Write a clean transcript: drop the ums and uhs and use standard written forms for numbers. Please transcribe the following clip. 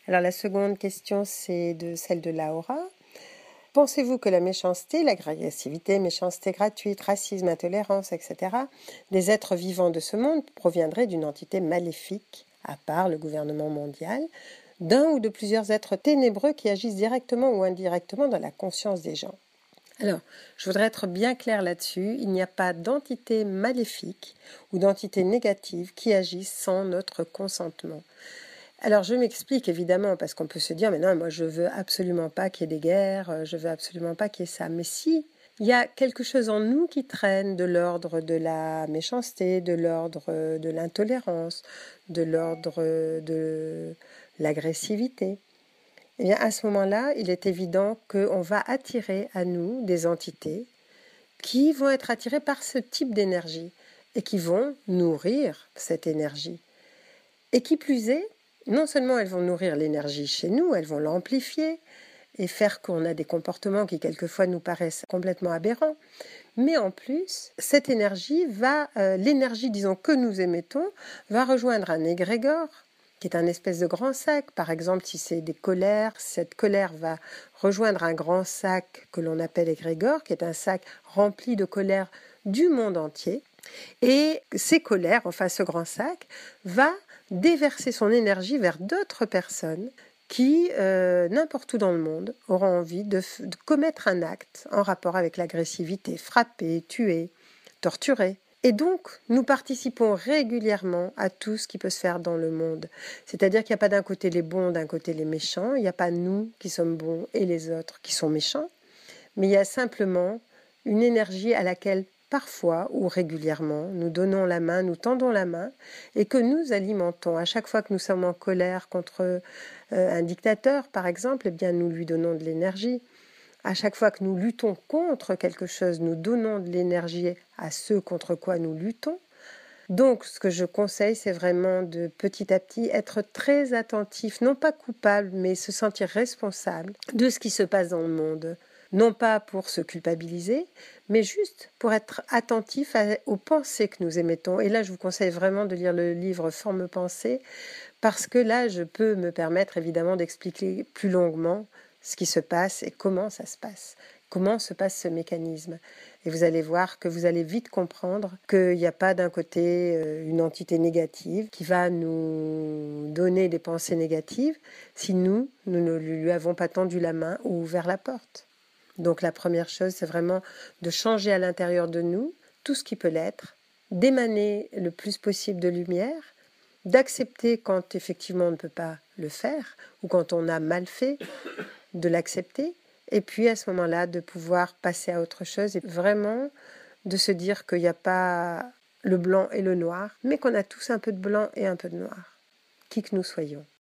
Alors la seconde question, c'est celle de Laura. Pensez-vous que la méchanceté, l'agressivité, méchanceté gratuite, racisme, intolérance, etc., des êtres vivants de ce monde proviendraient d'une entité maléfique, à part le gouvernement mondial, d'un ou de plusieurs êtres ténébreux qui agissent directement ou indirectement dans la conscience des gens? Alors, je voudrais être bien claire là-dessus, il n'y a pas d'entité maléfique ou d'entité négative qui agissent sans notre consentement. Alors, je m'explique évidemment, parce qu'on peut se dire, mais non, moi je veux absolument pas qu'il y ait des guerres, je veux absolument pas qu'il y ait ça. Mais si, il y a quelque chose en nous qui traîne de l'ordre de la méchanceté, de l'ordre de l'intolérance, de l'ordre de l'agressivité. Eh bien, à ce moment-là, il est évident qu'on va attirer à nous des entités qui vont être attirées par ce type d'énergie et qui vont nourrir cette énergie. Et qui plus est, non seulement elles vont nourrir l'énergie chez nous, elles vont l'amplifier et faire qu'on a des comportements qui quelquefois nous paraissent complètement aberrants, mais en plus, cette énergie l'énergie, disons, que nous émettons, va rejoindre un égrégore, qui est un espèce de grand sac. Par exemple, si c'est des colères, cette colère va rejoindre un grand sac que l'on appelle égrégore, qui est un sac rempli de colère du monde entier. Et ces colères, enfin ce grand sac, va déverser son énergie vers d'autres personnes qui, n'importe où dans le monde, auront envie de commettre un acte en rapport avec l'agressivité, frapper, tuer, torturer. Et donc, nous participons régulièrement à tout ce qui peut se faire dans le monde. C'est-à-dire qu'il n'y a pas d'un côté les bons, d'un côté les méchants, il n'y a pas nous qui sommes bons et les autres qui sont méchants, mais il y a simplement une énergie à laquelle parfois ou régulièrement nous donnons la main, nous tendons la main et que nous alimentons. À chaque fois que nous sommes en colère contre un dictateur, par exemple, eh bien nous lui donnons de l'énergie. À chaque fois que nous luttons contre quelque chose, nous donnons de l'énergie à ceux contre quoi nous luttons. Donc, ce que je conseille, c'est vraiment de petit à petit être très attentif, non pas coupable, mais se sentir responsable de ce qui se passe dans le monde. Non pas pour se culpabiliser, mais juste pour être attentif aux pensées que nous émettons. Et là, je vous conseille vraiment de lire le livre Forme-Pensée, parce que là, je peux me permettre évidemment d'expliquer plus longuement ce qui se passe et comment ça se passe, comment se passe ce mécanisme. Et vous allez voir que vous allez vite comprendre qu'il n'y a pas d'un côté une entité négative qui va nous donner des pensées négatives si nous ne lui avons pas tendu la main ou ouvert la porte. Donc la première chose, c'est vraiment de changer à l'intérieur de nous tout ce qui peut l'être, d'émaner le plus possible de lumière, d'accepter quand effectivement on ne peut pas le faire ou quand on a mal fait, de l'accepter et puis à ce moment-là de pouvoir passer à autre chose et vraiment de se dire qu'il n'y a pas le blanc et le noir, mais qu'on a tous un peu de blanc et un peu de noir, qui que nous soyons.